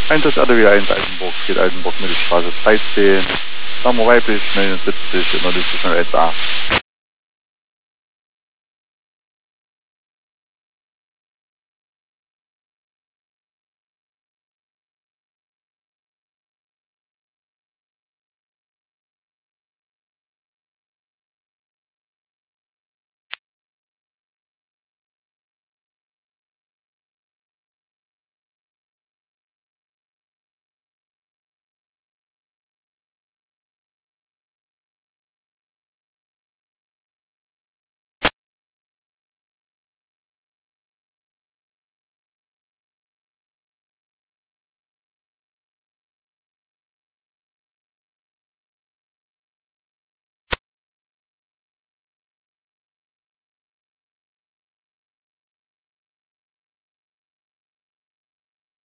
Einsatz RDW 1 Altenburg, geht Altenburg Mittelstraße 13, Nummer weiblich 79, in der Liste schon 1a.